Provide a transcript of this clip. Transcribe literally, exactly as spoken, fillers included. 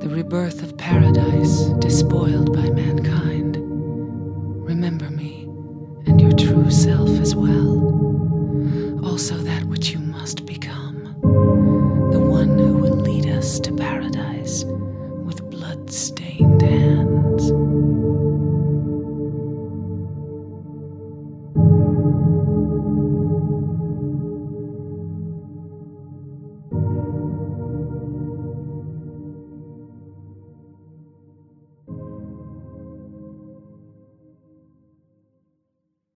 rebirth of paradise, despoiled by mankind. Remember me, and your true self as well. Also that which you must become, the one who will lead us to paradise.